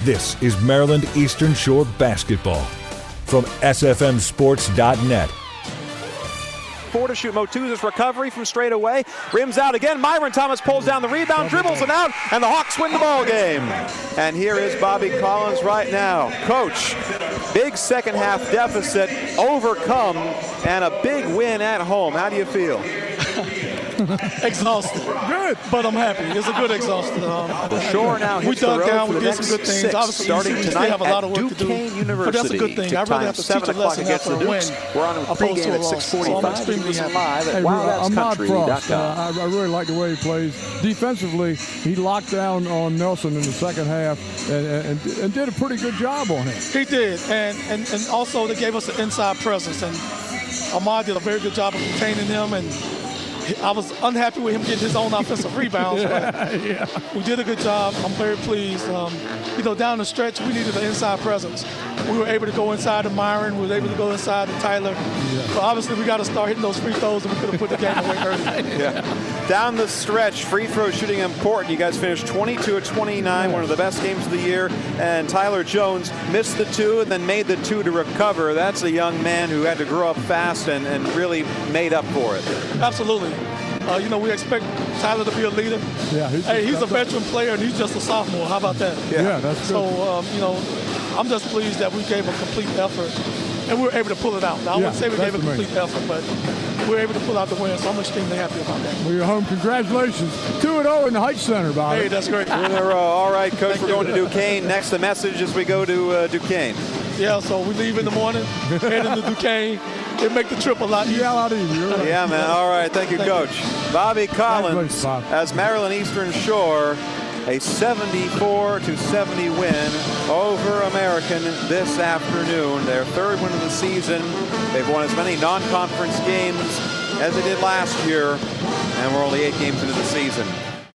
This is Maryland Eastern Shore basketball from SFMSports.net. To shoot Motuz's recovery from straight away. Rims out again. Myron Thomas pulls down the rebound, dribbles it out, and the Hawks win the ball game. And here is Bobby Collins right now. Coach, big second half deficit overcome and a big win at home. How do you feel? Exhausted. Good. But I'm happy. It's a good exhaustion. Shore now hits the road for the next some good things. 6, Obviously, starting tonight have a lot of work Duquesne to do. University. But that's a good thing. I really have to teach a lesson after a win. We're on a pregame at 6:45. You listen live at WildCountry.com. I really like the way he plays. Defensively, he locked down on Nelson in the second half and did a pretty good job on him. He did. And also they gave us an inside presence. And Ahmad did a very good job of containing him. And I was unhappy with him getting his own offensive rebounds, but we did a good job. I'm very pleased. Down the stretch, we needed an inside presence. We were able to go inside to Myron. We were able to go inside to Tyler. But obviously, we got to start hitting those free throws, and we could have put the game away early. Down the stretch, free throw shooting important. You guys finished 22 of 29, one of the best games of the year. And Tyler Jones missed the 2 and then made the 2 to recover. That's a young man who had to grow up fast and really made up for it. Absolutely. We expect Tyler to be a leader. Yeah, he's a veteran player, and he's just a sophomore. How about that? Yeah, that's good. So, I'm just pleased that we gave a complete effort, and we were able to pull it out. Now, I wouldn't say we gave a complete effort, but we were able to pull out the win, so I'm extremely happy about that. Well, you're home. Congratulations. 2-0 in the Heights Center, Bob. Hey, that's great. 2 in a row. All right, Coach, we're going to Duquesne. Next, the message as we go to Duquesne. Yeah, so we leave in the morning, head into Duquesne. It make the trip a lot easier. Yeah, a lot easier. Right. Yeah, man. All right. Thank you, Coach. Bobby Collins as Maryland Eastern Shore, a 74-70 win over American this afternoon. Their 3rd win of the season. They've won as many non-conference games as they did last year, and we're only 8 games into the season.